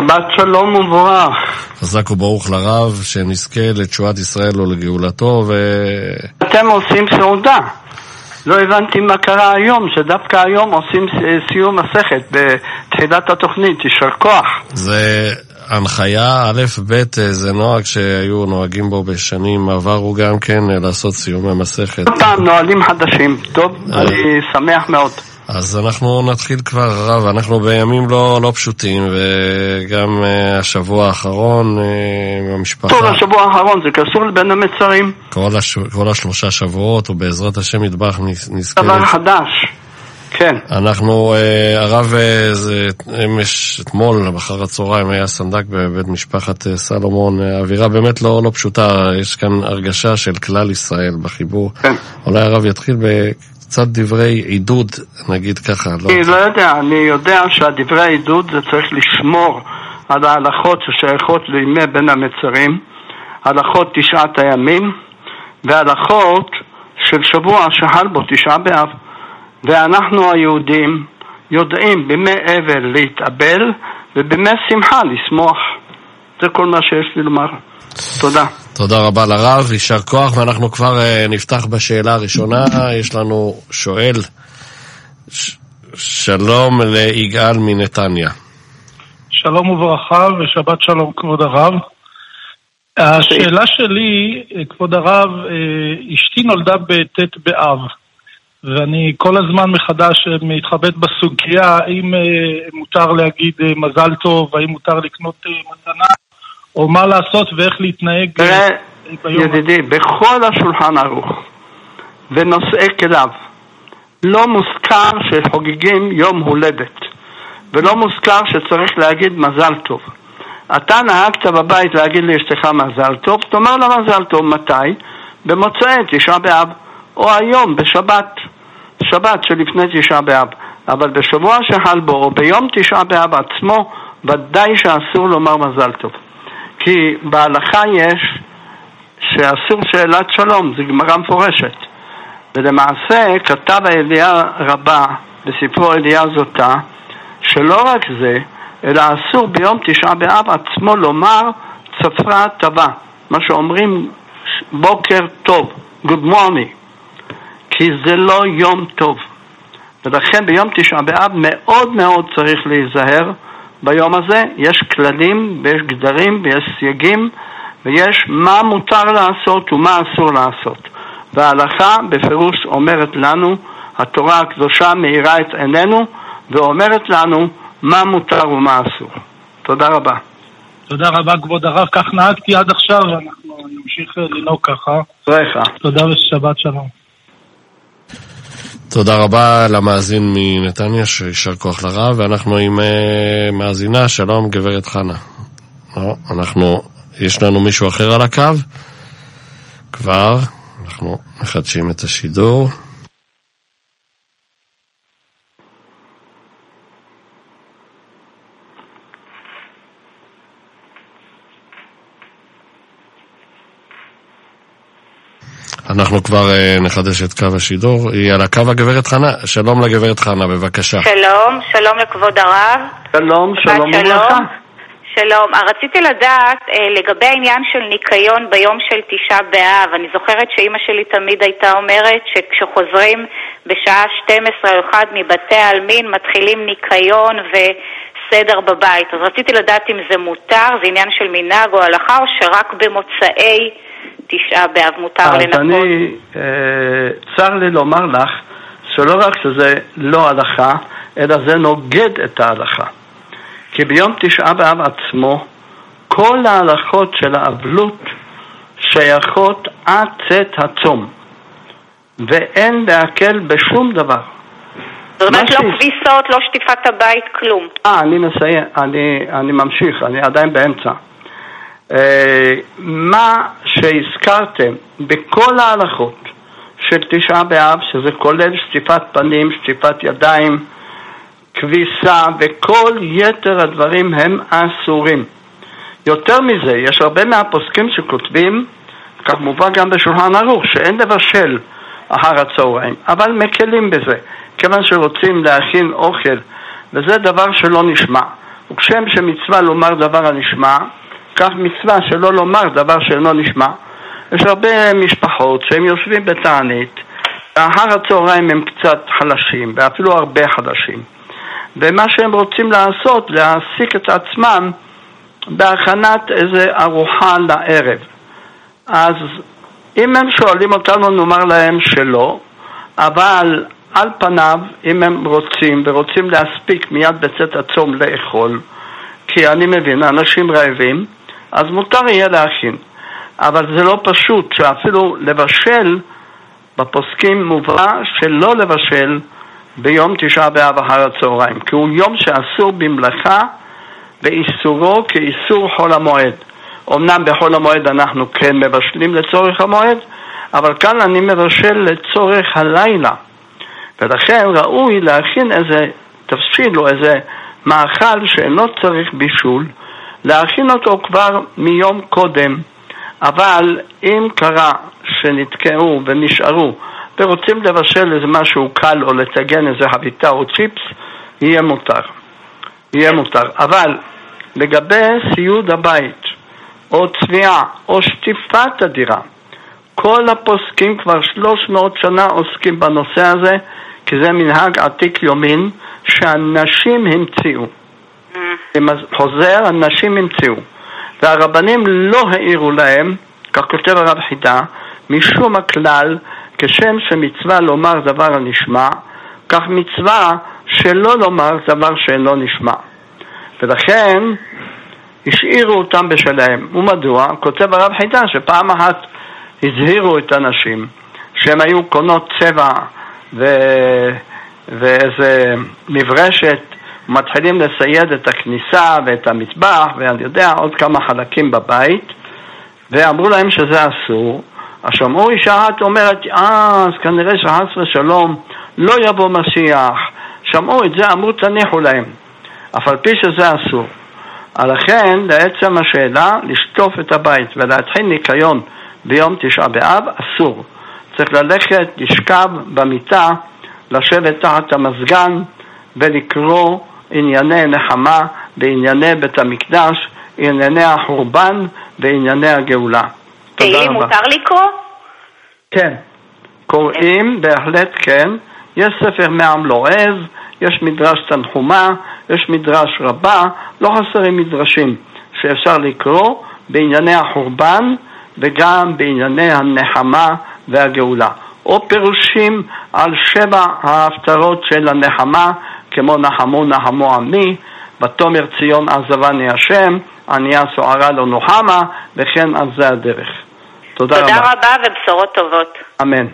שבת שלום ומבורך. חזק וברוך לרב, שנזכה לתשועת ישראל ולגאולתו. אתם עושים סעודה. לא הבנתי מה קרה היום, שדווקא היום עושים סיום מסכת בתחילת התוכנית. יישר כוח. זה הנחיה, א' ב', זה נוהג שהיו נוהגים בו בשנים עברו גם כן, לעשות סיום המסכת. פעם נועלים חדשים. טוב, אני שמח מאוד. אז אנחנו נתחיל כבר, רב, אנחנו בימים לא פשוטים, וגם השבוע האחרון במשפחה. טוב, השבוע האחרון זה קשור לבין המצרים. כל השלושה שבועות, ובעזרת השם יתברך נזכה. דבר חדש, כן. אנחנו, הרב, אתמול, אחר הצהריים, היה סנדק בבית משפחת סלומון, האווירה באמת לא פשוטה, יש כאן הרגשה של כלל ישראל בחיבור. כן. אולי הרב יתחיל קצת דברי עידוד, נגיד ככה. אני לא יודע, אני יודע שהדברי עידוד זה צריך לשמור על ההלכות ששייכות לימי בין המצרים, הלכות 9 הימים, וההלכות של שבוע שחל בו 9 באב. ואנחנו היהודים יודעים בימי אבל להתאבל, ובימי שמחה לשמוח. זה כל מה שיש לי לומר. תודה. תודה רבה לרב, יישר כוח, ואנחנו כבר נפתח בשאלה הראשונה. יש לנו שואל, שלום ליגאל מנתניה. שלום וברכה ושבת שלום כבוד הרב. השאלה שלי, כבוד הרב, אשתי נולדה בט' באב, ואני כל הזמן מחדש מתחבט בסוגיה, האם מותר להגיד מזל טוב, האם מותר לקנות מתנה, או מה לעשות ואיך להתנהג ביום. ידידי, בכל השולחן ערוך ונושאי כליו לא מוזכר שחוגגים יום הולדת, ולא מוזכר שצריך להגיד מזל טוב. אתה נהגת בבית להגיד לאשתך מזל טוב, תאמר לה מזל טוב. מתי? במוצאי 9 באב, או היום בשבת, שבת שלפני 9 באב. אבל בשבוע שחל בו, או ביום 9 באב עצמו, ודאי שאסור לומר מזל טוב. כי בהלכה יש שאסור שאלת שלום, זה גמרא מפורשת. ולמעשה כתב הידיעה רבה בספרו ידיעה זוטה, שלא רק זה, אלא אסור ביום 9 באב עצמו לומר צפרה טובה, מה שאומרים בוקר טוב, good morning, כי זה לא יום טוב. ולכן ביום 9 באב מאוד מאוד צריך להיזהר ביום הזה. יש כללים ויש גדרים ויש סייגים, ויש מה מותר לעשות ומה אסור לעשות. וההלכה בפירוש אומרת לנו, התורה הקדושה מאירה את עינינו ואומרת לנו מה מותר ומה אסור. תודה רבה. תודה רבה כבוד הרב, כך נהגתי עד עכשיו, אנחנו נמשיך לנהוג ככה. תודה ושבת שלום. תודה רבה למאזין מנתניה, שישר כוח לרב, ואנחנו עם מאזינה. שלום גברת חנה. יש לנו מישהו אחר על הקו? כבר, אנחנו מחדשים את השידור. אנחנו כבר נחדש את קו השידור. היא על הקו הגברת חנה. שלום לגברת חנה, בבקשה. שלום, שלום לכבוד הרב. שלום, שלום וברכה. שלום, רציתי לדעת לגבי העניין של ניקיון ביום של 9 באב. אני זוכרת שאמא שלי תמיד הייתה אומרת שכשחוזרים בשעה 12 או 1 מבתי העלמין מתחילים ניקיון וסדר בבית. אז רציתי לדעת אם זה מותר, זה עניין של מנהג או הלכה, או שרק במוצאי 9 באב מותר לנקות. אז אני צר לי לומר לך שלא רק שזה לא הלכה, אלא זה נוגד את ההלכה. כי ביום 9 באב עצמו כל ההלכות של האבלות שייכות עד צאת הצום, ואין להקל בשום דבר. זאת אומרת לא כביסות, לא שטיפת הבית, כלום. אני מסיים, אני ממשיך, אני עדיין באמצע. מה שהזכרתם בכל ההלכות של 9 באב, שזה כולל שטיפת פנים, שטיפת ידיים, כביסה וכל יתר הדברים, הם אסורים. יותר מזה, יש הרבה מהפוסקים שכותבים, כך מובא גם בשולחן ערוך, שאין לבשל אחר הצהריים, אבל מקלים בזה, כיוון שרוצים להכין אוכל, וזה דבר שלא נשמע. וכשם שמצווה לומר דבר הנשמע, כך מצווה שלא לומר דבר שאינו נשמע. יש הרבה משפחות שהם יושבים בתענית, ואחר הצהריים הם קצת חלשים, ואפילו הרבה חלשים. ומה שהם רוצים לעשות, להעסיק את עצמם בהכנת איזה ארוחה לערב. אז אם הם שואלים אותנו, נאמר להם שלא, אבל על פניו, אם הם רוצים להספיק מיד בצאת הצום לאכול, כי אני מבין, אנשים רעבים, אז מותר יהיה להכין. אבל זה לא פשוט, שאפילו לבשל, בפוסקים מובא שלא לבשל ביום תשעה באב אחר הצהריים, כי הוא יום שאסור במלאכה ואיסורו כאיסור חול המועד. אמנם בחול המועד אנחנו כן מבשלים לצורך המועד, אבל כאן אני מבשל לצורך הלילה. ולכן ראוי להכין איזה תבשיל או איזה מאכל שאינו צריך בישול, להכין אותו כבר מיום קודם. אבל אם קרה שנתקעו ונשארו ורוצים לבשל איזה משהו קל או לטגן איזה חביתה או צ'יפס, יהיה מותר. אבל לגבי סיוד הבית או צביעה או שטיפת הדירה, כל הפוסקים כבר 300 שנה עוסקים בנושא הזה, כי זה מנהג עתיק יומין שהנשים המציאו. חוזר, הנשים המציאו. והרבנים לא העירו להם, כך כותב הרב חידה, משום הכלל, כשם שמצווה לומר דבר הנשמע, כך מצווה שלא לומר דבר שאינו נשמע. ולכן השאירו אותם בשלהם. ומדוע? כותב הרב חידה שפעם אחת הזהירו את הנשים שהם היו קונות צבע ואיזה מברשת, מתחילים לסייד את הכניסה ואת המטבח ואני יודע עוד כמה חלקים בבית, ואמרו להם שזה אסור. אז שמעו אישה אחת אומרת, אז כנראה שחס ושלום לא יבוא משיח. שמעו את זה, אמרו תניחו להם, אף על פי שזה אסור. לכן לעצם השאלה, לשטוף את הבית ולהתחיל ניקיון ביום תשעה באב אסור. צריך ללכת, לשכב במיטה, לשבת תחת המזגן ולקרוא ענייני נחמה בענייני בית המקדש, ענייני החורבן וענייני הגאולה. תהילים מותר לקרוא? כן, קוראים בהחלט כן. יש ספר מעם לועז, יש מדרש תנחומה, יש מדרש רבה, לא חסרים מדרשים שאפשר לקרוא בענייני החורבן וגם בענייני הנחמה והגאולה, או פירושים על 7 ההפטרות של הנחמה, כמו נחמו עמי, ותאמר ציון עזבני השם, ענייה סוערה לא נוחמה, וכן על זה הדרך. תודה רבה ובשורות טובות. אמן.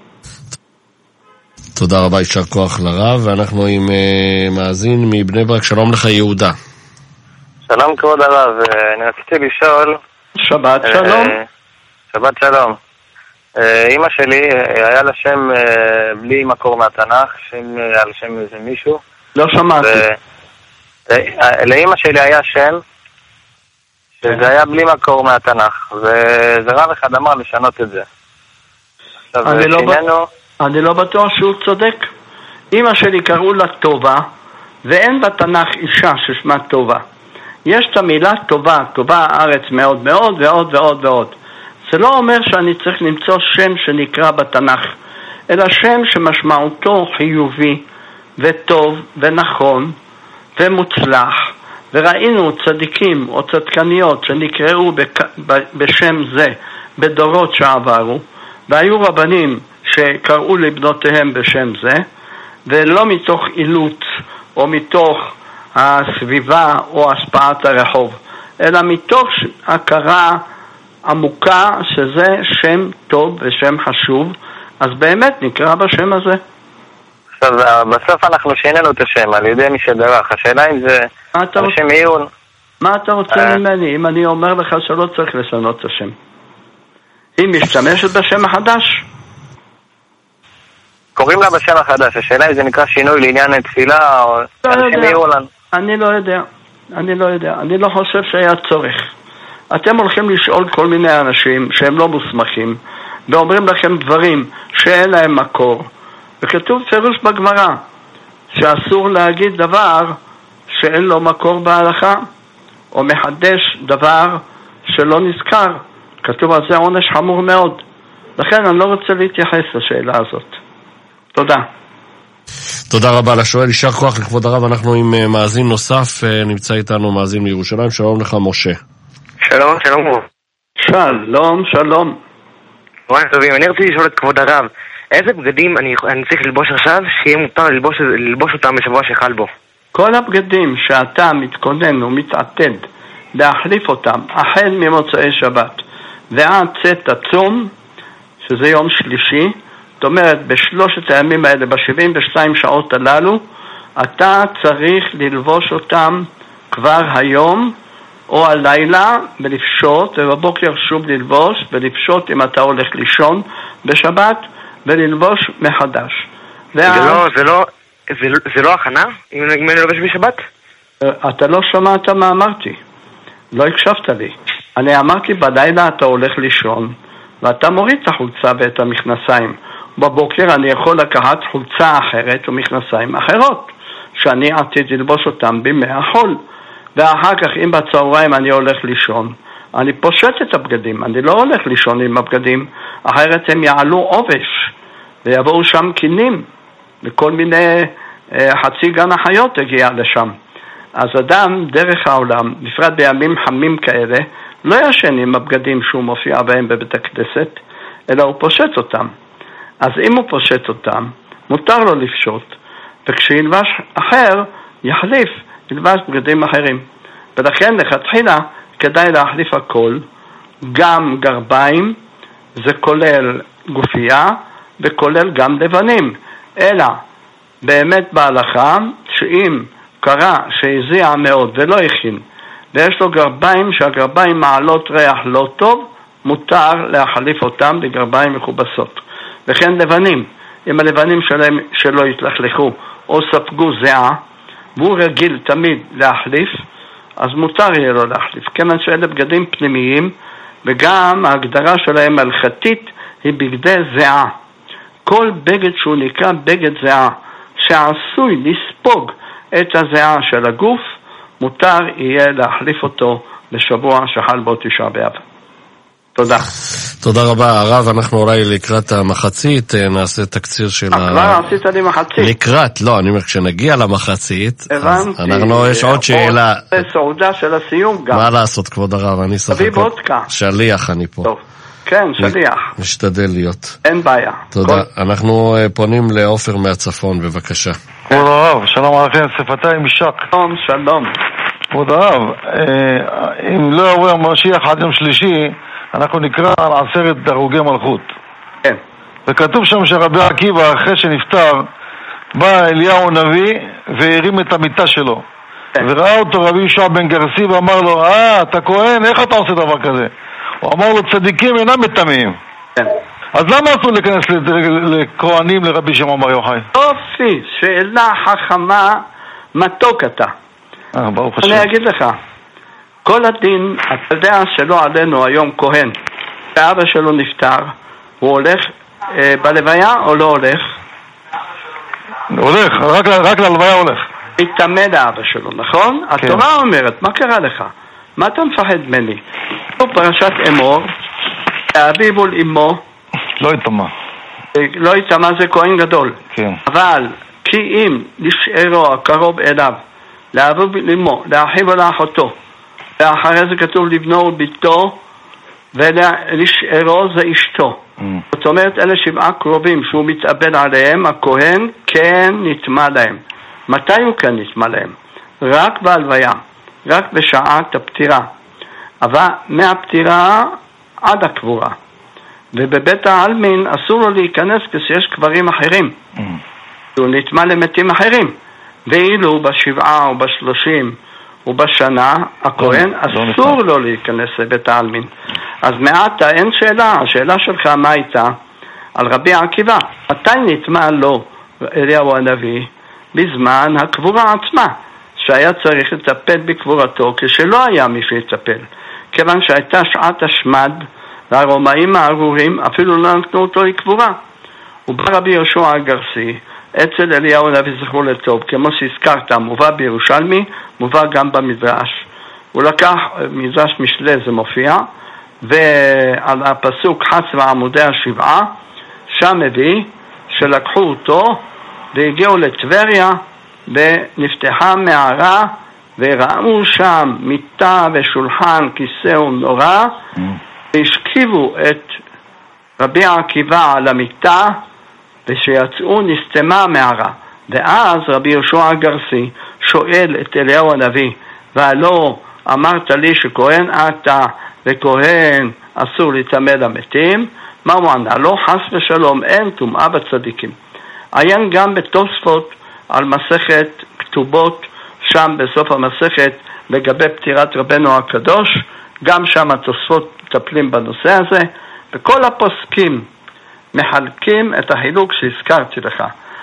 תודה רבה, יישר כוח לרב. ואנחנו עם מאזין מבני ברק. שלום לך יהודה. שלום כבוד הרב, אני רציתי לשאול. שבת שלום. שבת שלום. אמא שלי היה לה שם בלי מקור מהתנ"ך, היה לה שם איזה מישהו. לא שמעתי. לאמא שלי היה שם שזה היה בלי מקור מהתנ"ך, וזה רב אחד אמר לשנות את זה. אני לא בטוח שהוא צודק. אמא שלי קראו לה טובה, ואין בתנ"ך אישה ששמה טובה. יש את המילה טובה, טובה הארץ מאוד מאוד ועוד ועוד ועוד. זה לא אומר שאני צריך למצוא שם שנקרא בתנ"ך, אלא שם שמשמעותו חיובי וטוב ונכון ומוצלח. וראינו צדיקים או צדקניות שנקראו בשם זה בדורות שעברו, והיו רבנים שקראו לבנותיהם בשם זה, ולא מתוך אילוץ או מתוך הסביבה או השפעת הרחוב, אלא מתוך הכרה עמוקה שזה שם טוב ושם חשוב, אז באמת נקרא בשם הזה. עכשיו, בסוף אנחנו שינינו את השם על ידי מי שדרך. השאלה אם זה השם עיון. מה אתה רוצה ממני? אם אני אומר לך שלא צריך לשנות את השם, היא משתמשת בשם החדש. קוראים לה בשם החדש. השאלה אם זה נקרא שינוי לעניין תפילה או השם עיון. אני לא יודע. אני לא חושב שהיה צורך. אתם הולכים לשאול כל מיני אנשים שהם לא מוסמכים, ואומרים לכם דברים שאין להם מקור. וכתוב פירוש בגמרא שאסור להגיד דבר שאין לו מקור בהלכה, או מחדש דבר שלא נזכר. כתוב על זה עונש חמור מאוד. לכן אני לא רוצה להתייחס לשאלה הזאת. תודה. תודה רבה לשואל, יישר כוח לכבוד הרב. אנחנו עם מאזין נוסף, נמצא איתנו מאזין מירושלים. שלום לך משה. שלום, שלום. שלום. אני רציתי לשאול את כבוד הרב, איזה בגדים אני צריך ללבוש עכשיו שיהיה מותר ללבוש אותם בשבוע שחל בו? כל הבגדים שאתה מתכונן ומתעתד להחליף אותם החל ממוצאי שבת ועד צאת הצום, שזה יום שלישי, זאת אומרת בשלושת הימים האלה, ב-72 שעות הללו, אתה צריך ללבוש אותם כבר היום או הלילה ולפשוט, ובבוקר שוב ללבוש ולפשוט אם אתה הולך לישון בשבת וללבוש מחדש. זה לא הכנה אם אני לובש בשבת? אתה לא שמעת מה אמרתי, לא הקשבת לי. אני אמרתי בלילה אתה הולך לישון ואתה מוריד את החולצה ואת המכנסיים. בבוקר אני יכול לקחת חולצה אחרת ומכנסיים אחרות שאני עתיד ללבוש אותם בימי החול, ואחר כך אם בצהריים אני הולך לישון אני פושט את הבגדים, אני לא הולך לישון עם הבגדים, אחרת הם יעלו עובש ויבואו שם קינים וכל מיני חצי גן החיות הגיע לשם. אז אדם דרך העולם, בפרט בימים חמים כאלה, לא ישן עם הבגדים שהוא מופיע בהם בבית הכנסת, אלא הוא פושט אותם. אז אם הוא פושט אותם, מותר לו לפשוט, וכשילבש אחר, יחליף, ילבש בגדים אחרים. ולכן לכתחילה כדאי להחליף הכל, גם גרביים, זה כולל גופייה, וכולל גם לבנים. אלא באמת בהלכה, שאם קרה שהזיע מאוד ולא הכין, ויש לו גרביים שהגרביים מעלות ריח לא טוב, מותר להחליף אותם לגרביים מכובסות. וכן לבנים, אם הלבנים שלו יתלכלכו או ספגו זיעה, והוא רגיל תמיד להחליף, אז מותר יהיה לו להחליף. כיוון שאלה בגדים פנימיים, וגם ההגדרה שלהם הלכתית היא בגדי זיעה. כל בגד שהוא נקרא בגד זיעה, שעשוי לספוג את הזיעה של הגוף, מותר יהיה להחליף אותו בשבוע שחל בו תשעה באב. תודה. תודה רבה הרב, אנחנו אולי לקראת המחצית נעשה תקציר של כבר עשית לי מחצית. לקראת, לא, אני אומר כשנגיע למחצית, אז אנחנו יש עוד שאלה. סעודה של הסיום גם. מה לעשות כבוד הרב, אני ספק. שליח אני פה. טוב. כן, שליח. משתדל להיות. אין בעיה. תודה. אנחנו פונים לאופר מהצפון, בבקשה. כבוד הרב, שלום עליכם, שפתיים משק. שלום. כבוד הרב, אם לא יבוא המשיח עד יום שלישי, אנחנו נקרא על 10 הרוגי מלכות. כן. וכתוב שם שרבי עקיבא אחרי שנפטר, בא אליהו נביא והרים את המיטה שלו. כן. וראה אותו רבי יהושע בן גרסי ואמר לו, אתה כהן, איך אתה עושה דבר כזה? הוא אמר לו, צדיקים אינם מטמאים. כן. אז למה אסור להיכנס לכהנים לרבי שמעון בר יוחאי? יופי, שאלה חכמה, מתוק אתה. ברוך השם. אני אגיד לך, כל הדין, אתה יודע שלא עלינו היום כהן, שאבא שלו נפטר, הוא הולך בלוויה או לא הולך? הולך, רק ללוויה הולך. התאמה לאבא שלו, נכון? כן. התורה אומרת, מה קרה לך? מה אתה מפחד ממני? הוא פרשת אמור, האביבול אמו, לא יתאמה. לא יתאמה זה כהן גדול. כן. אבל כי אם לשארו הקרוב אליו, לאביבול אמו, לאחיו ולאחותו, ואחרי זה כתוב לבנו וביתו, ולשארו זה אשתו. זאת אומרת, אלה 7 קרובים שהוא מתאבל עליהם, הכהן כן נטמע להם. מתי הוא כן נטמע להם? רק בהלוויה, רק בשעת הפטירה. אבל מהפטירה עד הקבורה. ובבית העלמין אסור לו להיכנס כשיש קברים אחרים. הוא נטמע למתים אחרים. ואילו ב7 או ב30 ובשנה, הכהן אסור לו להיכנס לבית העלמין. אז מעתה אין שאלה, השאלה שלך מה הייתה? על רבי עקיבא, מתי נטמע לו אליהו הנביא? בזמן הקבורה עצמה, שהיה צריך לטפל בקבורתו כשלא היה מי שיטפל. כיוון שהייתה שעת השמד, והרומאים הארורים אפילו לא נתנו אותו לקבורה. ובא רבי יהושע הגרסי, אצל אליהו הנביא זכרו לטוב, כמו שהזכרת, מובא בירושלמי, מובא גם במדרש. הוא לקח, מדרש משלי זה מופיע, ועל הפסוק חס ועמודי השבעה, שם מביא שלקחו אותו והגיעו לטבריה ונפתחה מערה וראו שם מיטה ושולחן, כיסא ונורא, והשכיבו את רבי עקיבא על המיטה, ושיצאו נסתמה מערה. ואז רבי יהושע הגרסי שואל את אליהו הנביא, והלא אמרת לי שכהן אתה וכהן אסור להיטמא למתים? מה הוא ענה לו? חס ושלום, אין טומאה בצדיקים. עיין גם בתוספות על מסכת כתובות, שם בסוף המסכת לגבי פטירת רבנו הקדוש, גם שם התוספות מטפלים בנושא הזה, וכל הפוסקים מחלקים את החילוק שהזכרתי לך,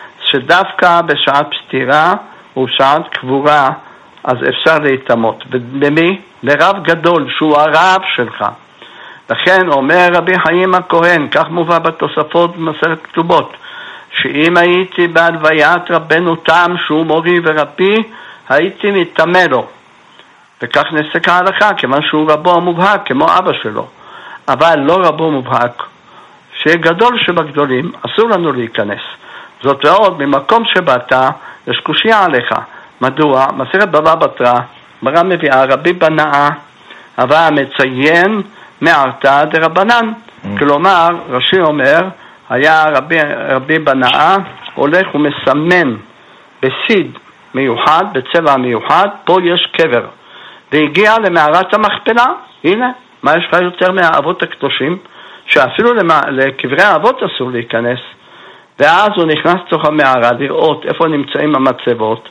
שדווקא בשעת פטירה ובשעת קבורה אז אפשר להתאמות. במי? לרב גדול שהוא הרב שלך. לכן אומר רבי חיים הכהן, כך מובא בתוספות במסכת כתובות, שאם הייתי בהלוויית רבנו תם שהוא מורי ורבי, הייתי מתאמא לו, וכך נסק ההלכה, כיוון שהוא רבו המובהק כמו אבא שלו. אבל לא רבו מובהק, שגדול שבגדולים אסור לנו להיכנס. זאת ועוד, ממקום שבאת יש קושיה עליך. מדוע? מסכת בבא בתרא, מראה מביאה רבי בנאה, אבל מציין מערתא דרבנן. כלומר, רש"י אומר, היה רבי בנאה הולך ומסמן בסיד מיוחד, בצבע מיוחד, פה יש קבר, והגיע למערת המכפלה. הנה, מה יש לך יותר מהאבות הקדושים, שאפילו לקברי האבות אסור להיכנס. ואז הוא נכנס לתוך המערה לראות איפה נמצאים המצבות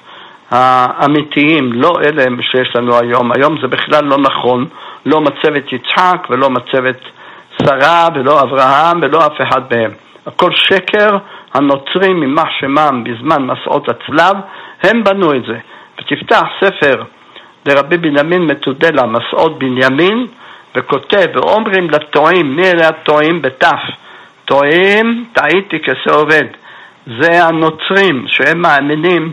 האמיתיים, לא אלה שיש לנו היום. היום זה בכלל לא נכון, לא מצבת יצחק ולא מצבת שרה ולא אברהם ולא אף אחד מהם. הכל שקר. הנוצרים ממח שמם בזמן מסעות הצלב, הם בנו את זה. ותפתח ספר לרבי בנימין מתודלה, מסעות בנימין, וכותב, ואומרים לטועים, מי אלה הטועים? בתף. טועים, טעיתי כסעובד. זה הנוצרים שהם מאמינים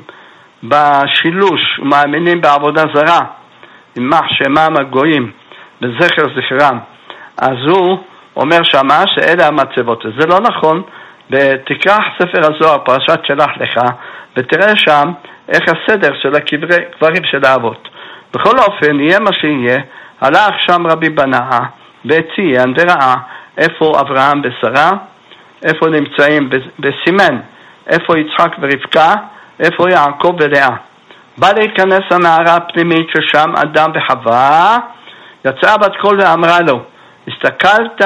בשילוש, מאמינים בעבודה זרה, ממח שמם הגויים, בזכר זכרם. אז הוא אומר שמה שאלה המצבות. זה לא נכון. ותקרח ספר הזוהר, פרשת שלח לך, ותראה שם איך הסדר של הקברים של האבות. בכל אופן, יהיה מה שיהיה, הלך שם רבי בנאה, וציין וראה איפה אברהם ושרה, איפה נמצאים בסימן, איפה יצחק ורבקה, איפה יעקב ולאה. בא להיכנס למערה הפנימית ששם אדם וחווה, יצאה בת קול ואמרה לו, הסתכלת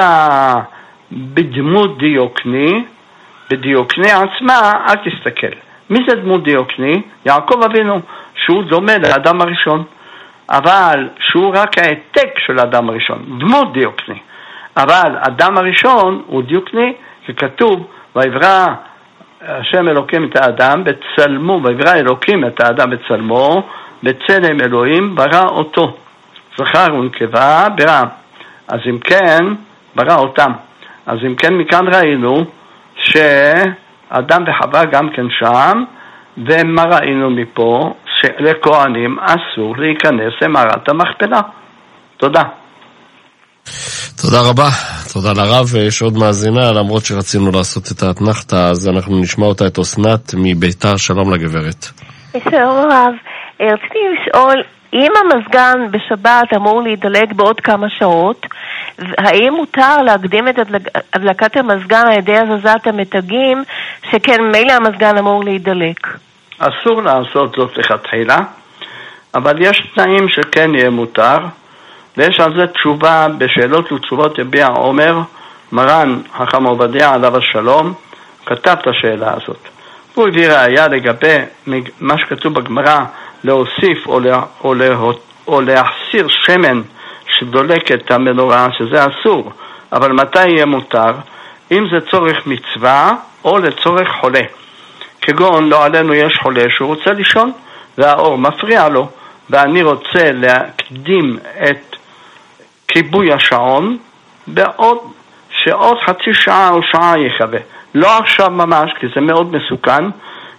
בדמות דיוקני, בדיוקני עצמה אל תסתכל. מי זה דמות דיוקני? יעקב אבינו, שהוא דומה לאדם הראשון, אבל שהוא רק העתק של האדם הראשון, דמות דיוקני. אבל אדם הראשון הוא דיוקני, שכתוב, ויברא השם אלוקים את האדם בצלמו, ויברא אלוקים את האדם בצלמו, בצלם אלוהים ברא אותו, זכר ונקבה ברא. אז אם כן, ברא אותם. אז אם כן, מכאן ראינו שאדם וחווה גם כן שם, ומה ראינו מפה? שלכהנים אסור להיכנס למערת המכפלה. תודה. תודה רבה, תודה לרב. יש עוד מאזינה, למרות שרצינו לעשות את האתנחתא, אז אנחנו נשמע אותה, את אסנת מביתר. שלום לגברת. שלום רב, רציתי לשאול, אם המזגן בשבת אמור להידלק בעוד כמה שעות, האם מותר להקדים את הדלקת המזגן על ידי הזזת המתגים, שכן מילא המזגן אמור להידלק? אסור לעשות זאת לכתחילה, אבל יש תנאים שכן יהיה מותר, ויש על זה תשובה בשאלות ותשובות יביע עומר, מרן חכם עובדיה עליו השלום, כתב את השאלה הזאת. הוא הביא ראיה לגבי מה שכתוב בגמרא, להוסיף או להחסיר שמן שדולק את המנורה, שזה אסור. אבל מתי יהיה מותר? אם זה צורך מצווה או לצורך חולה. כגון לא עלינו יש חולה שהוא רוצה לישון והאור מפריע לו, ואני רוצה להקדים את כיבוי השעון שעוד חצי שעה או שעה יחווה. לא עכשיו ממש, כי זה מאוד מסוכן,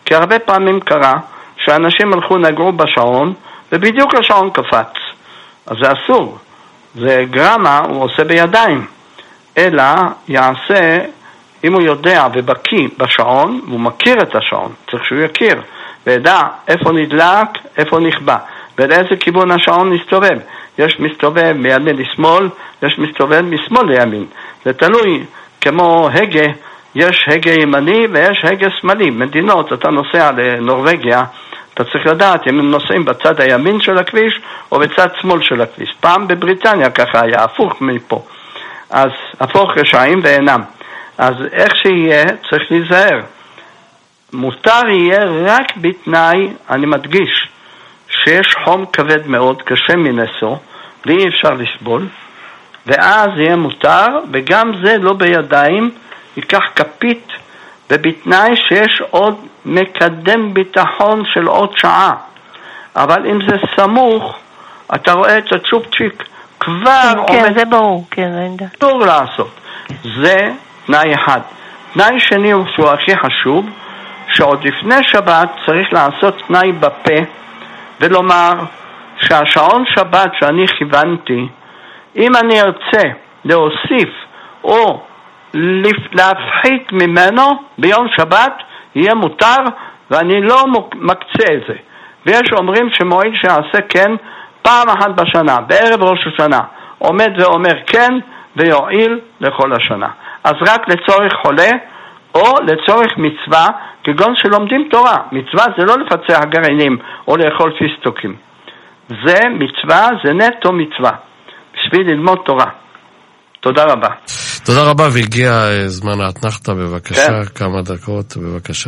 כי הרבה פעמים קרה שאנשים הלכו נגעו בשעון, ובדיוק השעון קפץ. אז זה אסור. זה גרמה, הוא עושה בידיים. אלא יעשה, אם הוא יודע ובקיא בשעון, והוא מכיר את השעון, צריך שהוא יכיר, וידע איפה נדלק, איפה נכבה, ולאיזה כיוון השעון מסתובב. יש מסתובב מימין לשמאל, יש מסתובב משמאל לימין. זה תלוי, כמו הגה, יש הגה ימני ויש הגה שמאלי. מדינות, אתה נוסע לנורווגיה, אתה צריך לדעת אם הם נוסעים בצד הימין של הכביש או בצד שמאל של הכביש. פעם בבריטניה ככה היה, הפוך מפה. אז הפוך רשעים ואינם. אז איך שיהיה, צריך להיזהר. מותר יהיה רק בתנאי, אני מדגיש, שיש חום כבד מאוד, קשה מנסו, ואי אפשר לסבול, ואז יהיה מותר, וגם זה לא בידיים, ייקח כפית, ובתנאי שיש עוד מקדם ביטחון של עוד שעה. אבל אם זה סמוך, אתה רואה את הצ'ופצ'יק, כבר כן, זה ברור, כן, אין דה. אסור לעשות. זה תנאי אחד. תנאי שני הוא שהוא הכי חשוב, שעוד לפני שבת צריך לעשות תנאי בפה, ולומר שהשעון שבת שאני כיוונתי, אם אני ארצה להוסיף או להפחית ממנו ביום שבת, יהיה מותר, ואני לא מקצה את זה. ויש אומרים שמועיל שיעשה כן פעם אחת בשנה, בערב ראש השנה, עומד ואומר כן, ויועיל לכל השנה. אז רק לצורך חולה, או לצורך מצווה, כגון שלומדים תורה. מצווה זה לא לפצח גרעינים, או לאכול פיסטוקים. זה מצווה, זה נטו מצווה. בשביל ללמוד תורה. תודה רבה. תודה רבה, והגיע זמן האתנחתא, בבקשה, כמה דקות, בבקשה.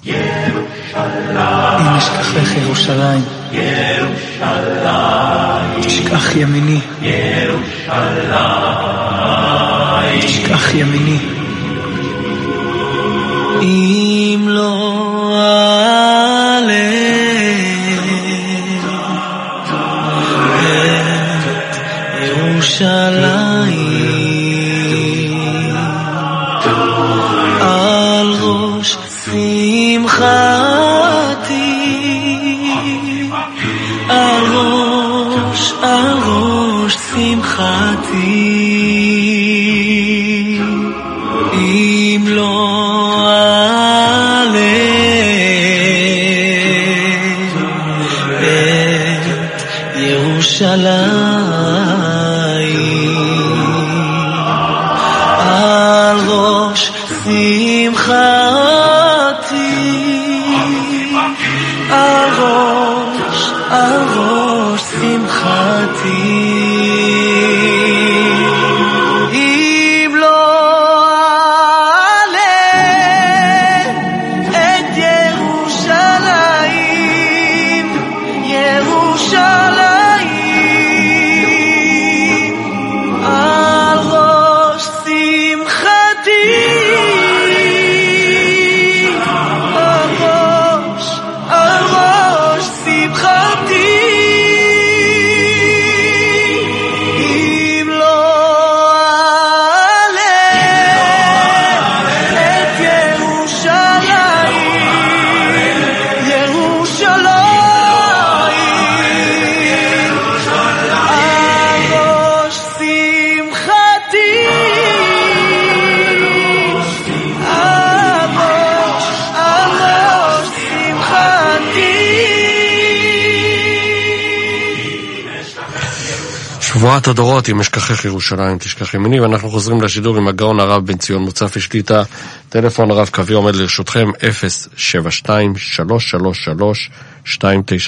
אם אשכחך ירושלים, תשכח ימיני, תשכח ימיני. אם לא אעלה את ירושלים על ראש שמחתי, על ראש שמחתי, אם לא על ראש שמחתי, על ראש שמחתי, אם לא אעלה את ירושלים, ירושלים שבועת הדורות, אם אשכחך ירושלים תשכח ימיני. ואנחנו חוזרים לשידור עם הגאון הרב בן ציון מוצפי שליט"א. טלפון הרב קווי עומד לרשותכם 072-333-2925.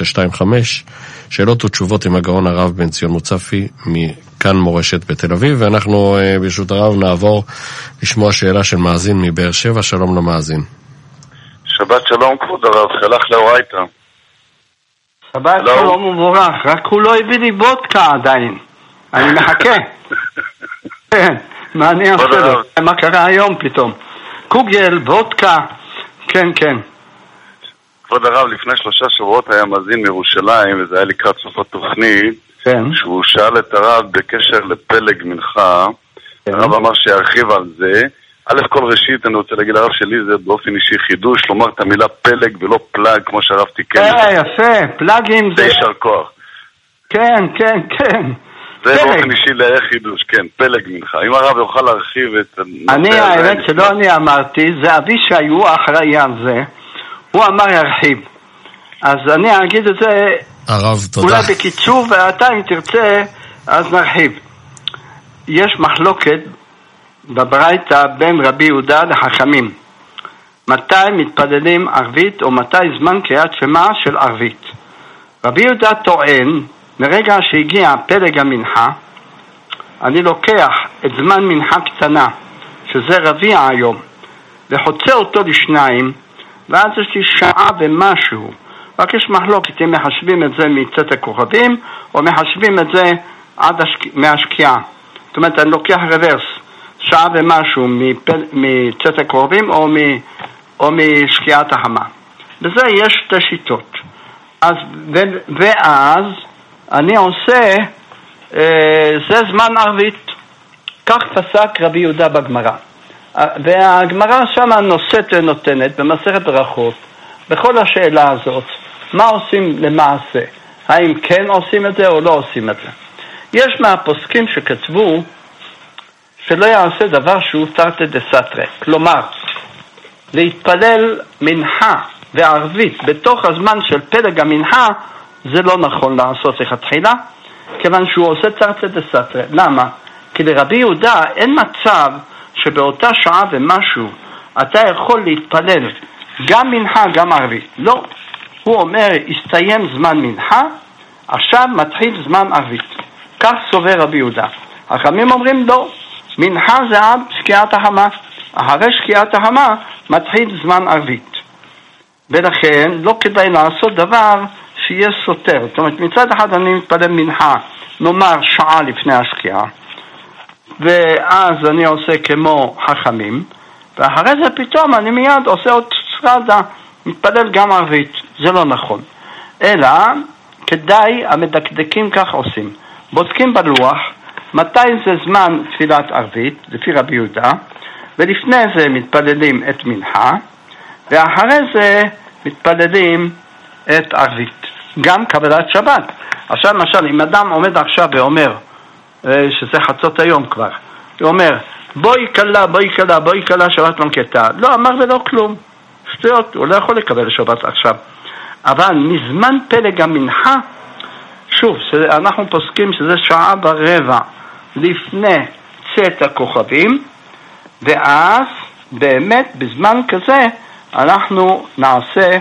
שאלות ותשובות עם הגאון הרב בן ציון מוצפי מכאן מורשת בתל אביב. ואנחנו ברשות הרב נעבור לשמוע שאלה של מאזין מבאר שבע. שלום למאזין. שבת שלום כבוד הרב, חלך לאורייתא. שבת שלום ומבורך, רק הוא לא הביא לי בודקה עדיין, אני מחכה. כן, מה אני אעשה לו? מה קרה היום פתאום? קוגל, בודקה, כן, כן. כבוד הרב, לפני 3 שבועות היה מאזין מירושלים, וזה היה לקראת סוף התוכנית, שהוא שאל את הרב בקשר לפלג מנחה, הרב אמר שירחיב על זה, א' כל ראשית, אני רוצה להגיד לרב שלי, זה באופן אישי חידוש, לומר את המילה פלג ולא פלאג, כמו שהרב תיקן. יפה, פלאגים זה... יישר כוח. כן. זה באופן אישי לערך חידוש, כן, פלג מנחה. אם הרב יוכל להרחיב את... האמת שלא אני אמרתי, זה אבישי, הוא האחראי על זה, הוא אמר ירחיב. אז אני אגיד את זה... הרב, תודה. אולי בקיצור, ואתה אם תרצה, אז נרחיב. יש מחלוקת בברייתא בין רבי יהודה לחכמים. מתי מתפללים ערבית או מתי זמן קריאת שמע של ערבית. רבי יהודה טוען, מרגע שהגיע פלג המנחה, אני לוקח את זמן מנחה קטנה, שזה רביע היום, וחוצה אותו לשניים, ואז יש לי שעה ומשהו. רק יש מחלוקת אם מחשבים את זה מצאת הכוכבים, או מחשבים את זה מהשקיעה. זאת אומרת, אני לוקח רוורס, שעה ומשהו מצאת הכוכבים, או משקיעת החמה. בזה יש שתי שיטות. ואז אני עושה, זה זמן ערבית. כך פסק רבי יהודה בגמרא. והגמרא שם נושאת ונותנת במסכת ברכות, בכל השאלה הזאת, מה עושים למעשה? האם כן עושים את זה או לא עושים את זה? יש מהפוסקים שכתבו שלא יעשה דבר שהוא תרתי דסתרי. כלומר, להתפלל מנחה וערבית בתוך הזמן של פלג המנחה, זה לא נכון לעשות לכתחילה, כיוון שהוא עושה תרתי דסתרי. למה? כי לרבי יהודה אין מצב שבאותה שעה ומשהו אתה יכול להתפלל גם מנחה גם ערבית. לא. הוא אומר, הסתיים זמן מנחה, עכשיו מתחיל זמן ערבית. כך סובר רבי יהודה. החכמים אומרים לא, מנחה זה עד שקיעת החמה. אחרי שקיעת החמה מתחיל זמן ערבית. ולכן לא כדאי לעשות דבר שיהיה סותר. זאת אומרת, מצד אחד אני מתפלל מנחה, נאמר שעה לפני השקיעה, ואז אני עושה כמו חכמים, ואחרי זה פתאום אני מיד עושה עוד סרדה, מתפלל גם ערבית. זה לא נכון. אלא כדאי, המדקדקים כך עושים. בודקים בלוח מתי זה זמן תפילת ערבית, לפי רבי יהודה, ולפני זה מתפללים את מנחה, ואחרי זה מתפללים את ערבית. גם קבלת שבת. עכשיו למשל, אם אדם עומד עכשיו ואומר, שזה חצות היום כבר, הוא אומר, בואי קלה, שבת מנקטה. לא אמר ולא כלום. שטויות, הוא לא יכול לקבל שבת עכשיו. אבל מזמן פלג המנחה, שוב, אנחנו פוסקים שזה שעה ורבע לפני צאת הכוכבים, ואז באמת בזמן כזה אנחנו נעשה,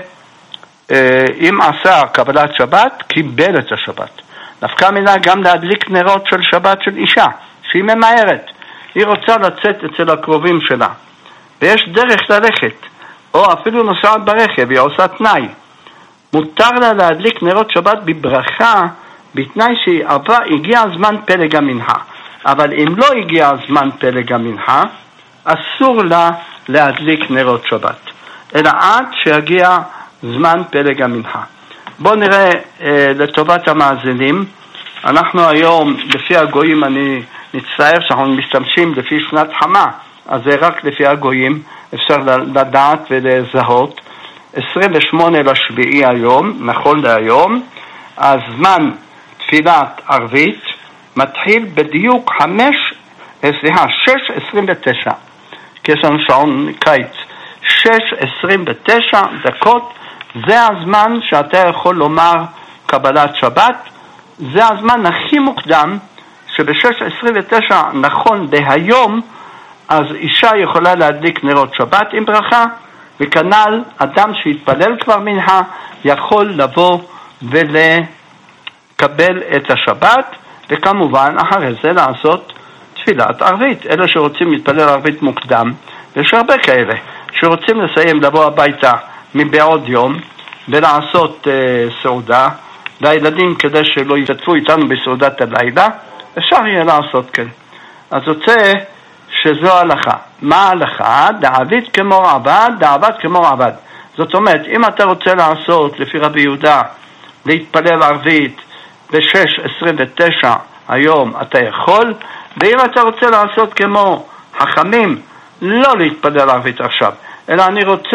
אם עשה קבלת שבת, קיבל את השבת. נפקא מינה גם להדליק נרות של שבת של אישה, שהיא ממהרת. היא רוצה לצאת אצל הקרובים שלה, ויש דרך ללכת, או אפילו נוסעת ברכב, היא עושה תנאי. מותר לה להדליק נרות שבת בברכה, בתנאי שהגיע זמן פלג המנחה. אבל אם לא הגיע זמן פלג המנחה, אסור לה להדליק נרות שבת, אלא עד שיגיע זמן פלג המנחה. בואו נראה לטובת המאזינים. אנחנו היום, לפי הגויים, אני מצטער שאנחנו משתמשים לפי שנת חמה, אז זה רק לפי הגויים, אפשר לדעת ולזהות. 28 לשביעי היום, נכון להיום, הזמן תפילת ערבית מתחיל בדיוק 6:29, כי יש לנו שעון קיץ, 6:29 דקות, זה הזמן שאתה יכול לומר קבלת שבת. זה הזמן הכי מוקדם, שב-6:29 נכון בהיום, אז אישה יכולה להדליק נרות שבת עם ברכה, וכנ"ל אדם שהתפלל כבר מנחה יכול לבוא ולקבל את השבת, וכמובן אחרי זה לעשות תפילת ערבית. אלה שרוצים להתפלל ערבית מוקדם, יש הרבה כאלה שרוצים לסיים, לבוא הביתה מבעוד יום ולעשות סעודה, והילדים כדי שלא ישתתפו איתנו בסעודת הלילה, אפשר יהיה לעשות כן. אז יוצא שזו ההלכה. מה ההלכה? דעביד כמו עבד, דעבד כמו עבד. זאת אומרת, אם אתה רוצה לעשות לפי רבי יהודה, להתפלל ערבית ב-6:29 היום אתה יכול, ואם אתה רוצה לעשות כמו חכמים לא להתפלל ערבית עכשיו, אלא אני רוצה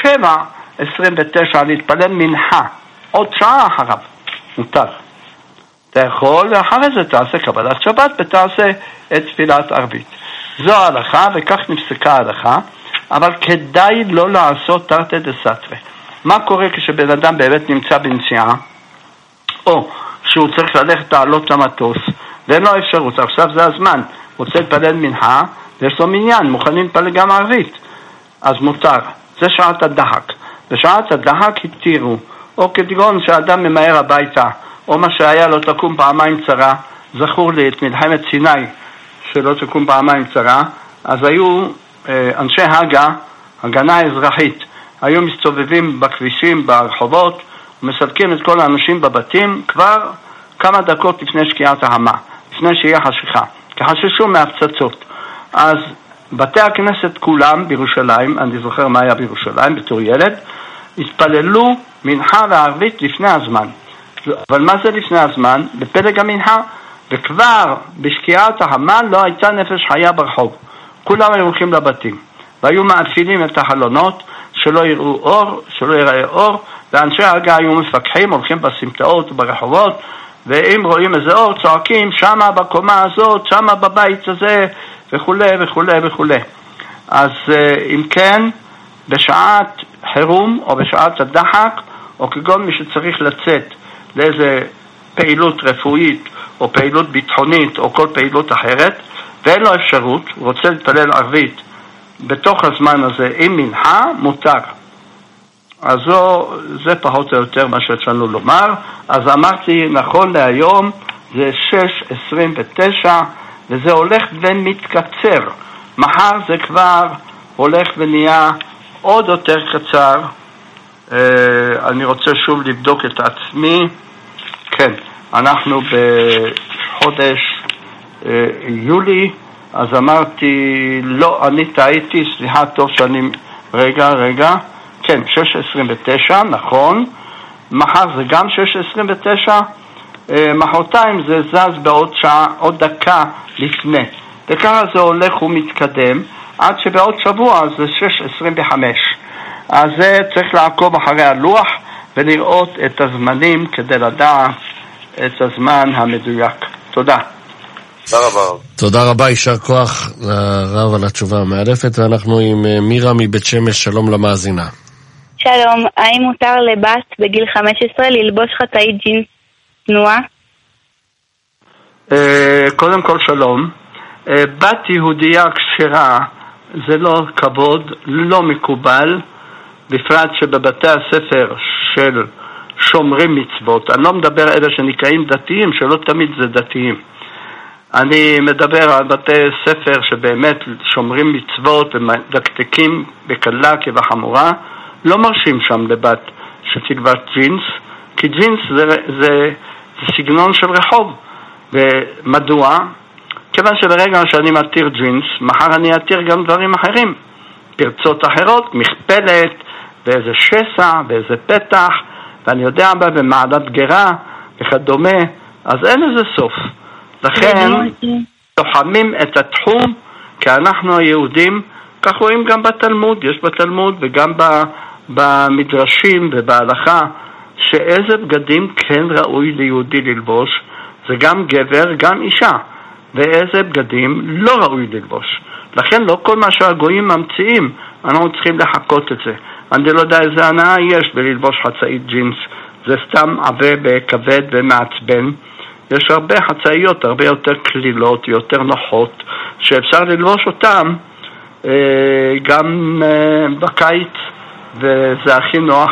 ב7:29 להתפלל מנחה, עוד שעה אחריו, מותר. אתה יכול, ואחרי זה תעשה קבלת שבת ותעשה את תפילת ערבית. זו ההלכה, וכך נפסקה ההלכה, אבל כדאי לא לעשות תרתי דסתרי. מה קורה כשבן אדם באמת נמצא בנסיעה, או שהוא צריך ללכת לעלות למטוס, ואין לו אפשרות, עכשיו זה הזמן, רוצה להתפלל מנחה, ויש לו מניין, מוכנים להתפלל גם ערבית, אז מותר. זה שעת הדחק. בשעת הדחק התירו, או כדגון שהאדם ממהר הביתה, או מה שהיה לו תקום פעמיים צרה, זכור לי את מלחמת סיני, שלא תקום פעמיים צרה, אז היו אנשי הגנה האזרחית, היו מסתובבים בכבישים, ברחובות, ומסלקים את כל האנשים בבתים כבר כמה דקות לפני שקיעת ההמה, לפני שיהיה חשיכה, כחששו מהפצצות. אז בתי הכנסת כולם בירושלים, אני זוכר מה היה בירושלים בתור ילד, התפללו מנחה וערבית לפני הזמן. אבל מה זה לפני הזמן? בפלג המנחה, וכבר בשקיעת ההמה לא הייתה נפש חיה ברחוב. כולם היו הולכים לבתים, והיו מאפילים את החלונות שלא יראו אור, שלא יראה אור, ואנשי ההגה היו מפקחים, הולכים בסמטאות וברחובות, ואם רואים איזה אור צועקים שמה בקומה הזאת, שמה בבית הזה, וכו' וכו' וכו'. אז אם כן, בשעת חירום או בשעת הדחק, או כגון מי שצריך לצאת לאיזה פעילות רפואית או פעילות ביטחונית או כל פעילות אחרת, ואין לו אפשרות, רוצה להתפלל ערבית בתוך הזמן הזה עם מנחה, מותר. אז זה פחות או יותר מה שרצינו לומר. אז אמרתי, נכון להיום זה 6:29, וזה הולך ומתקצר. מחר זה כבר הולך ונהיה עוד יותר קצר. אני רוצה שוב לבדוק את עצמי. כן, אנחנו בחודש יולי, אז אמרתי, לא, אני טעיתי, סליחה, טוב שאני, רגע, כן, 6:29, נכון, מחר זה גם 6:29, מחרתיים זה זז בעוד שעה, עוד דקה לפני, וככה זה הולך ומתקדם, עד שבעוד שבוע זה 6:25, אז זה צריך לעקוב אחרי הלוח, ולראות את הזמנים כדי לדעת את הזמן המדויק. תודה. תודה רבה. תודה רבה, יישר כוח לרב על התשובה המאלפת, ואנחנו עם מירה מבית שמש, שלום למאזינה. שלום, האם מותר לבת בגיל 15 ללבוש חצאית ג'ינס תנועה? קודם כל שלום. בת יהודייה כשרה זה לא כבוד, לא מקובל, בפרט שבבתי הספר של שומרים מצוות, אני לא מדבר אלה שנקראים דתיים, שלא תמיד זה דתיים, אני מדבר על בתי ספר שבאמת שומרים מצוות ומדקדקים בקלה כבחמורה, לא מרשים שם לבת שתלבש ג'ינס, כי ג'ינס זה סגנון של רחוב. ומדוע? כיוון שברגע שאני מתיר ג'ינס, מחר אני אתיר גם דברים אחרים, פרצות אחרות, מכפלת, ואיזה שסע, ואיזה פתח, ואני יודע בה במעלת גרה וכדומה, אז אין איזה סוף. לכן תוחמים את התחום, כי אנחנו היהודים, כך רואים גם בתלמוד, יש בתלמוד וגם במדרשים ובהלכה, שאיזה בגדים כן ראוי ליהודי ללבוש, זה גם גבר, גם אישה, ואיזה בגדים לא ראוי ללבוש. לכן לא כל מה שהגויים ממציאים, אנחנו צריכים לחכות את זה. אני לא יודע איזה הנאה יש בללבוש חצאית ג'ינס, זה סתם עבה בכבד ומעצבן. יש הרבה חצאיות, הרבה יותר כלילות, יותר נוחות, שאפשר ללבוש אותם גם בקיץ, וזה הכי נוח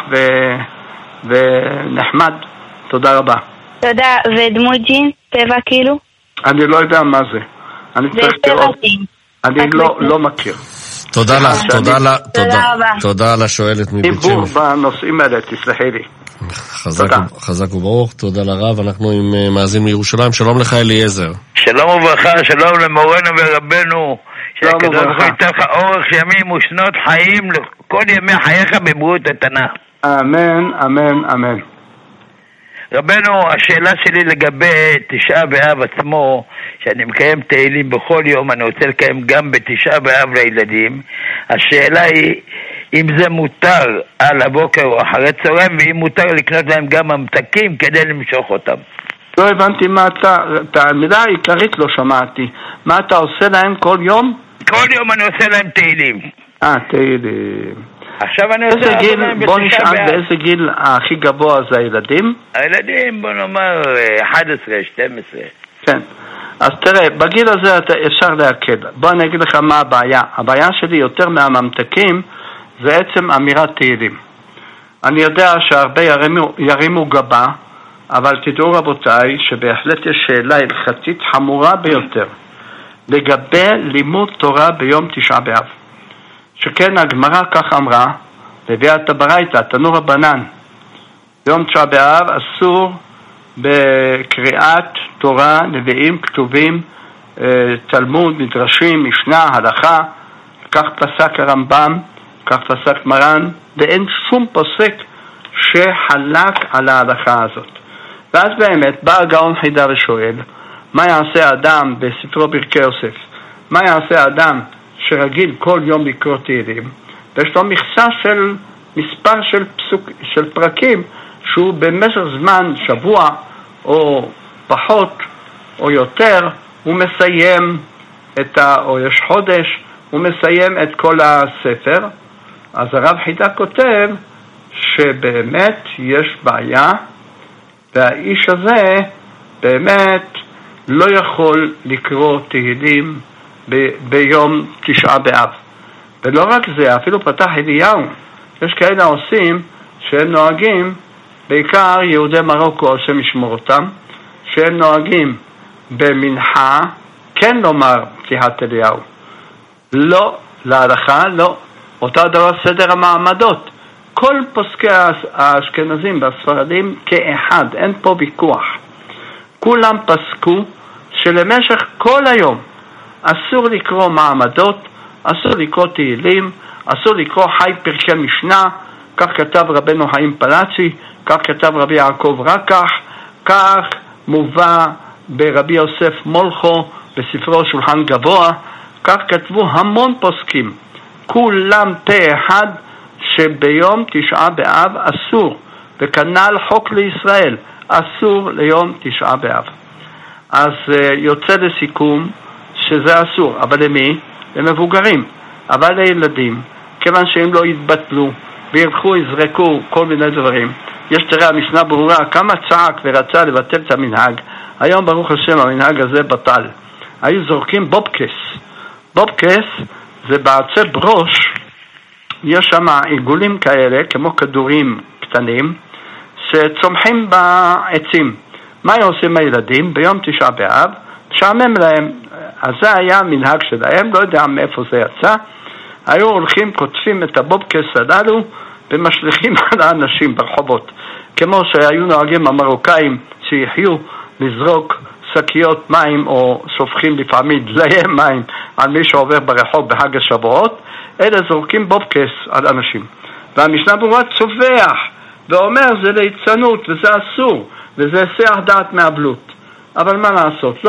ונחמד. תודה רבה. תודה. ודמות ג'ינס, צבע כאילו? אני לא יודע מה זה. אני צריך לראות. אני לא מכיר. תודה לך, תודה על השואלת מבית שמש. דיבור בנושאים האלה, תסלחי לי. חזק וברוך, תודה לרב. אנחנו עם מאזין מירושלים, שלום לך אליעזר. שלום וברכה, שלום למורנו ורבנו, שהקדוש ברוך הוא ייתן לך אורך ימים ושנות חיים לכל ימי חייך בבריאות התנ"ך. אמן, אמן, אמן. רבנו, השאלה שלי לגבי תשעה באב עצמו, שאני מקיים תהילים בכל יום, אני רוצה לקיים גם בתשעה באב לילדים. השאלה היא אם זה מותר על הבוקר או אחרי צהריים, ואם מותר לקנות להם גם ממתקים כדי למשוך אותם. לא הבנתי מה את המילה העיקרית לא שמעתי. מה אתה עושה להם כל יום? כל יום אני עושה להם תהילים. תהילים. עכשיו אני עושה להם בוא נשאל באיזה גיל הכי גבוה זה הילדים? הילדים בוא נאמר 11, 12. כן. אז תראה, בגיל הזה אפשר להקל. בוא אני אגיד לך מה הבעיה. הבעיה שלי יותר מהממתקים זה עצם אמירת תהילים. אני יודע שהרבה ירימו גבה, אבל תדעו רבותיי שבהחלט יש שאלה הלכתית חמורה ביותר לגבי לימוד תורה ביום תשעה באב. שכן הגמרא כך אמרה, והביאה את הברייתא, תנו רבנן, ביום תשעה באב אסור בקריאת תורה, נביאים, כתובים, תלמוד, מדרשים, משנה, הלכה. כך פסק הרמב"ם, כך פסק מרן, ואין שום פוסק שחלק על ההלכה הזאת. ואז באמת בא הגאון חידה ושואל, מה יעשה האדם בספרו ברכי יוסף? מה יעשה האדם שרגיל כל יום לקרוא תהילים, ויש לו מכסה של מספר של פרקים שהוא במשך זמן, שבוע או פחות או יותר, הוא מסיים או יש חודש, הוא מסיים את כל הספר. אז הרב חידה כותב שבאמת יש בעיה, והאיש הזה באמת לא יכול לקרוא תהילים ביום תשעה באב. ולא רק זה, אפילו פתח אליהו, יש כאלה עושים שהם נוהגים, בעיקר יהודי מרוקו, השם ישמור אותם, שהם נוהגים במנחה כן לומר פתיחת אליהו. לא, להלכה לא. אותה דבר סדר המעמדות. כל פוסקי האשכנזים והספרדים כאחד, אין פה ויכוח. כולם פסקו שלמשך כל היום אסור לקרוא מעמדות, אסור לקרוא תהילים, אסור לקרוא חי פרקי משנה, כך כתב רבנו חיים פלצי, כך כתב רבי יעקב רקח, כך מובא ברבי יוסף מולכו בספרו שולחן גבוה, כך כתבו המון פוסקים, כולם פה אחד שביום תשעה באב אסור, וכנ"ל חוק לישראל, אסור ליום תשעה באב. אז יוצא לסיכום שזה אסור, אבל למי? למבוגרים. אבל לילדים, כיוון שהם לא יתבטלו וילכו, יזרקו כל מיני דברים. יש תראה המשנה ברורה, כמה צעק ורצה לבטל את המנהג. היום ברוך השם המנהג הזה בטל. היו זורקים בובקס. בובקס זה בעצי ברוש, יש שם עיגולים כאלה כמו כדורים קטנים שצומחים בעצים. מה עושים הילדים? ביום תשעה באב שעמם להם. אז זה היה מנהג שלהם, לא יודע מאיפה זה יצא. היו הולכים, כותפים את הבובקס הללו ומשליכים על האנשים ברחובות, כמו שהיו נוהגים המרוקאים שיחיו לזרוק שקיות מים או שופכים לפעמים דלי מים על מי שעובר ברחוב בחג השבועות. אלה זורקים בובקס על אנשים, והמשנה ברורה צובח ואומר זה ליצנות וזה אסור וזה שיח דעת מאבלות. אבל מה לעשות?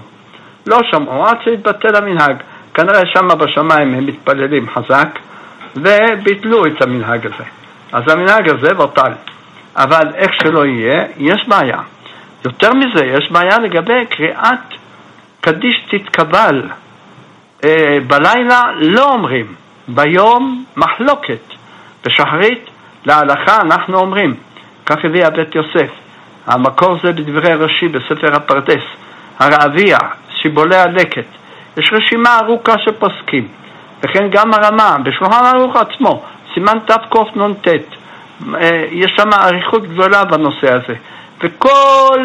לא שמעו עד שהתבטל המנהג. כנראה שמה בשמיים הם מתפללים חזק וביטלו את המנהג הזה, אז המנהג הזה בטל. אבל איך שלא יהיה, יש בעיה. יותר מזה, יש בעיה לגבי קריאת קדיש תתקבל. בלילה לא אומרים, ביום מחלוקת. בשחרית להלכה אנחנו אומרים, כך הביא הבית יוסף. המקור זה בדברי רש"י בספר הפרדס, הרעביה, שיבולי הלקט. יש רשימה ארוכה שפוסקים, וכן גם הרמה בשולחן ערוך עצמו, סימן תקנ"ט, יש שם עריכות גדולה בנושא הזה, וכל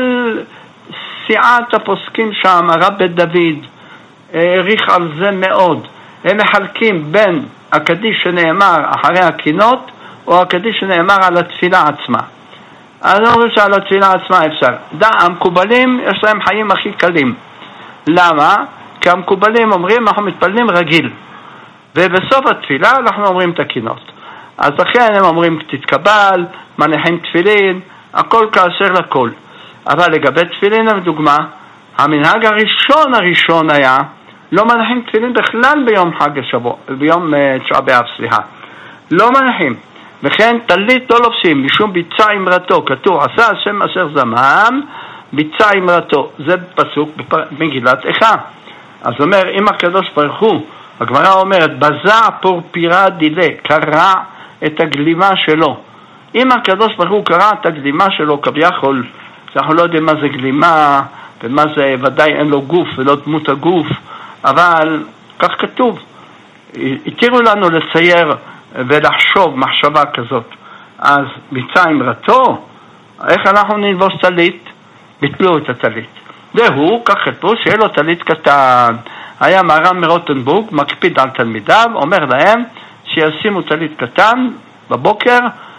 סיעת הפוסקים שם, הרב בית דוד העריך על זה מאוד. הם מחלקים בין הקדיש שנאמר אחרי הקינות או הקדיש שנאמר על התפילה עצמה. אני לא חושב שעל התפילה עצמה אפשר. המקובלים יש להם חיים הכי קלים. למה? כי המקובלים אומרים אנחנו מתפללים רגיל, ובסוף התפילה אנחנו אומרים את הקינות. אז לכן הם אומרים תתקבל, מניחים תפילין, הכל כאשר לכל. אבל לגבי תפילין, לדוגמה, המנהג הראשון היה, לא מנחים תפילין בכלל ביום חג השבוע, ביום תשעה באב, לא מנחים. וכן טלית לא לובשים, משום ביצע אמרתו, כתוב, עשה השם אשר זמם, ביצע אמרתו. זה פסוק במגילת איכה. אז אומר, אם הקדוש ברוך הוא, הגמרא אומרת, בזע פורפירה דילה, קרע את הגלימה שלו. אם הקדוש ברוך הוא קרע את הגלימה שלו, כביכול, אנחנו לא יודעים מה זה גלימה, ומה זה, ודאי אין לו גוף ולא דמות הגוף, אבל כך כתוב. התירו לנו לצייר ולחשוב מחשבה כזאת. אז ביצע אמרתו, איך אנחנו נלבוש טלית? ביטלו את הטלית. והוא, כך כתבו, שיהיה לו טלית קטן. היה מרן מרוטנבורג, מקפיד על תלמידיו, אומר להם שישימו טלית קטן בבוקר,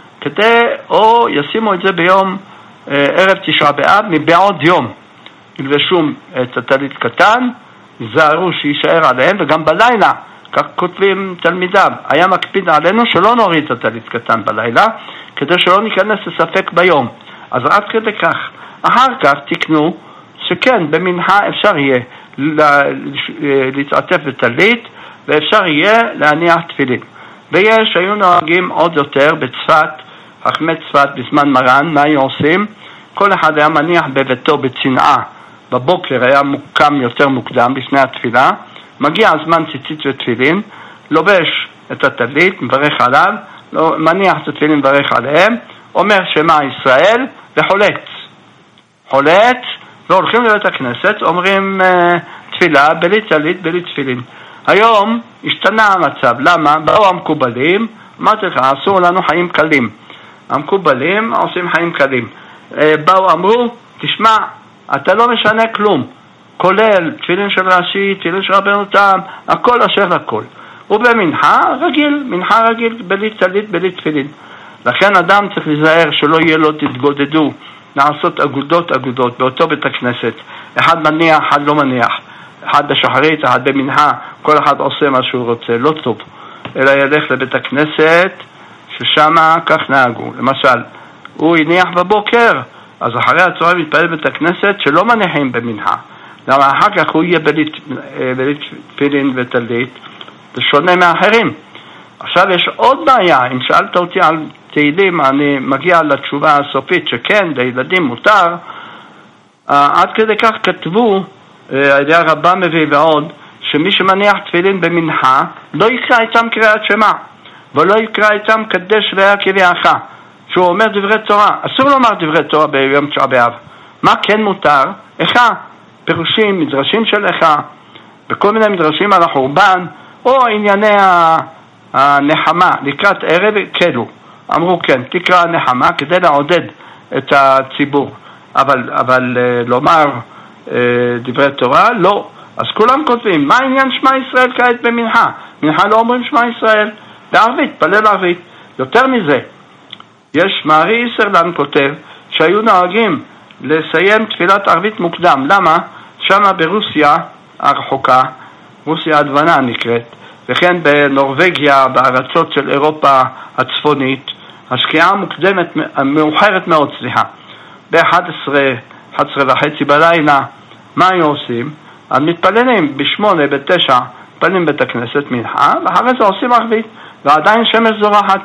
או ישימו את זה ביום ערב תשעה באב, מבעוד יום. ילבשו את הטלית קטן, זהרו שישאר עליהם, וגם בלילה, כך כותבים תלמידיו, היה מקפיד עלינו שלא נוריד את הטלית קטן בלילה, כדי שלא ניכנס לספק ביום. אז עד כדי כך. אחר כך תקנו שכן, במנחה אפשר יהיה להתעטף בטלית, ואפשר יהיה להניח תפילין. ויש, היו נוהגים עוד יותר בצפת, חכמי צפת בזמן מרן, מה היו עושים? כל אחד היה מניח בביתו בצנעה, בבוקר היה מוקם יותר מוקדם לפני התפילה, מגיע הזמן ציצית ותפילין, לובש את הטלית, מברך עליו, מניח את התפילין, מברך עליהם, אומר שמה ישראל וחולץ. חולץ, והולכים לבית הכנסת, אומרים תפילה, בלי טלית, בלי תפילין. היום השתנה המצב, למה? באו המקובלים, אמרתי לך, עשו לנו חיים קלים. המקובלים עושים חיים קלים. באו, אמרו, תשמע, אתה לא משנה כלום, כולל תפילין של רש"י, תפילין של רבנו תם, הכל אשר לכל. ובמנחה רגיל, מנחה רגיל, בלי טלית, בלי תפילין. לכן אדם צריך להיזהר שלא יהיה לו תתגודדו, לעשות אגודות באותו בית הכנסת. אחד מניח, אחד לא מניח. אחד בשחרית, אחד במנחה, כל אחד עושה מה שהוא רוצה, לא טוב. אלא ילך לבית הכנסת, ששם כך נהגו. למשל, הוא הניח בבוקר, אז אחרי הצהריים מתפלל בית הכנסת שלא מניחים במנחה. למה אחר כך הוא יהיה בלי תפילין וטלית, זה שונה מאחרים. עכשיו יש עוד בעיה, אם שאלת אותי על תהילים, אני מגיע לתשובה הסופית שכן, לילדים מותר. עד כדי כך כתבו, הידיעה רבה מביא ועוד, שמי שמניח תפילין במנחה, לא יקרא איתם קריאת שמע, ולא יקרא איתם קדש והיה כביעך, שהוא אומר דברי תורה. אסור לומר דברי תורה ביום תשעה באב. מה כן מותר? איכה, פירושים, מדרשים של איכה, וכל מיני מדרשים על החורבן, או ענייני הנחמה, לקראת ערב, כלו. אמרו כן, תקרא נחמה כדי לעודד את הציבור. אבל לומר דברי תורה, לא. אז כולם כותבים, מה העניין שמע ישראל כעת במנחה? מנחה לא אומרים שמע ישראל, בערבית, פלל ערבית. יותר מזה, יש מארי איסרלן כותב שהיו נוהגים לסיים תפילת ערבית מוקדם. למה? שמה ברוסיה הרחוקה, רוסיה הדבנה נקראת, וכן בנורווגיה, בארצות של אירופה הצפונית, השקיעה מוקדמת, מאוחרת מאוד, ב-11 וחצי בלילה. מה היו עושים? אז מתפללים ב8, ב9, מתפללים בית הכנסת מנחה, ואחרי זה עושים ערבית, ועדיין שמש זורחת.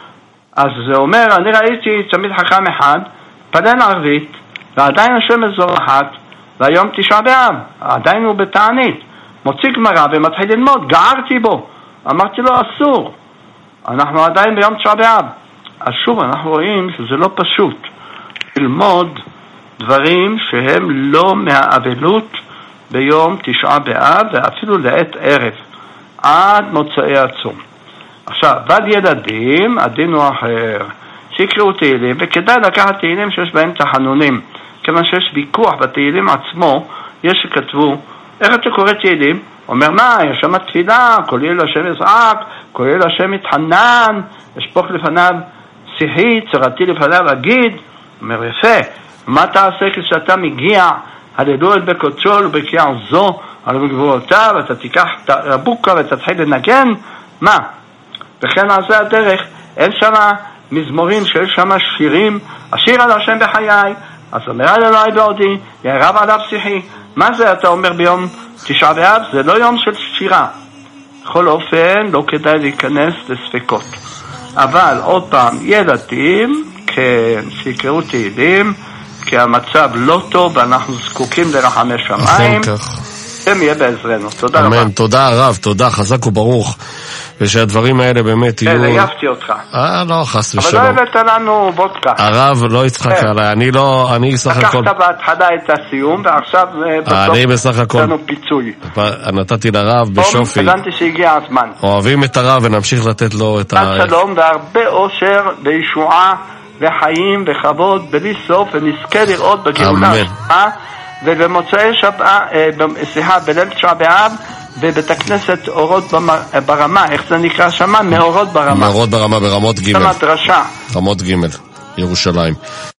אז זה אומר, אני ראיתי תלמיד חכם אחד, פלל ערבית, ועדיין השמש זורחת, והיום תשעה באב, עדיין הוא בתענית, מוציא גמרא ומתחיל ללמוד, גערתי בו, אמרתי לו אסור, אנחנו עדיין ביום תשעה באב. אז שוב אנחנו רואים שזה לא פשוט ללמוד דברים שהם לא מהאבלות ביום תשעה באב, ואפילו לעת ערב, עד מוצאי הצום. עכשיו, בד ילדים, הדין הוא אחר, שיקראו תהילים, וכדאי לקחת תהילים שיש בהם תחנונים, כיוון שיש ויכוח בתהילים עצמו, יש שכתבו, איך אתה קורא תהילים? אומר מה, יש שם תפילה, כולל השם יזעק, כולל השם יתחנן, אשפוך לפניו שיחי, צרתי לפניו אגיד. אומר יפה, מה תעשה כשאתה מגיע, הללו את בקודשו ובקריאה זו, על גבורותיו, אתה תיקח את הבוקה ותתחיל לנגן, מה? וכן על זה הדרך, אין שם מזמורים שיש שם שירים אשיר על השם בחיי, אז אומר על אלוהי בעודי, יערב עליו שיחי. מה זה אתה אומר ביום תשעה באב? זה לא יום של שירה. בכל אופן, לא כדאי להיכנס לספקות. אבל עוד פעם, ילדים, שיקראו תהילים, כי המצב לא טוב ואנחנו זקוקים לרחמי שמיים. הם יהיה בעזרנו. תודה רבה. אמן, תודה הרב, תודה, חזק וברוך. ושהדברים האלה באמת יהיו... העייפתי אותך. לא, חס ושלום. אבל לא הבאת לנו וודקה. הרב לא יצחק עליי, אני סך הכל... לקחת בהתחלה את הסיום, ועכשיו אני בסך הכל... נתנו פיצוי. נתתי לרב בשופי. הבנתי שהגיע הזמן. אוהבים את הרב ונמשיך לתת לו את ה... שלום והרבה אושר וישועה וחיים וכבוד בלי סוף, ונזכה לראות בגאולה השבעה, ובמוצאי בליל תשעה באב, בבית הכנסת אורות ברמה, איך זה נקרא שמה? מאורות ברמה. מאורות ברמה ברמות ג'. במדרשה. רמות ג', ירושלים.